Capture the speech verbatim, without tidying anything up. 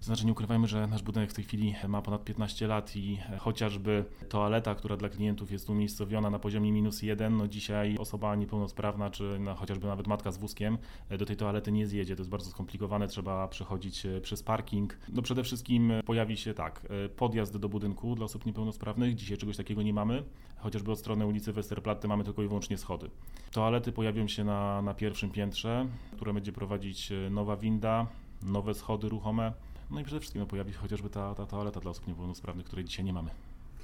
Znaczy nie ukrywajmy, że nasz budynek w tej chwili ma ponad piętnaście lat i chociażby toaleta, która dla klientów jest umiejscowiona na poziomie minus jeden, no dzisiaj osoba niepełnosprawna, czy no chociażby nawet matka z wózkiem do tej toalety nie zjedzie. To jest bardzo skomplikowane, trzeba przechodzić przez parking. No przede wszystkim pojawi się tak, podjazd do budynku dla osób niepełnosprawnych. Dzisiaj czegoś takiego nie mamy. Chociażby od strony ulicy Westerplatte mamy tylko i wyłącznie schody. Toalety pojawią się na, na pierwszym piętrze, które będzie prowadzić nowa winda, nowe schody ruchome. No i przede wszystkim no, pojawi się chociażby ta, ta toaleta dla osób niepełnosprawnych, której dzisiaj nie mamy.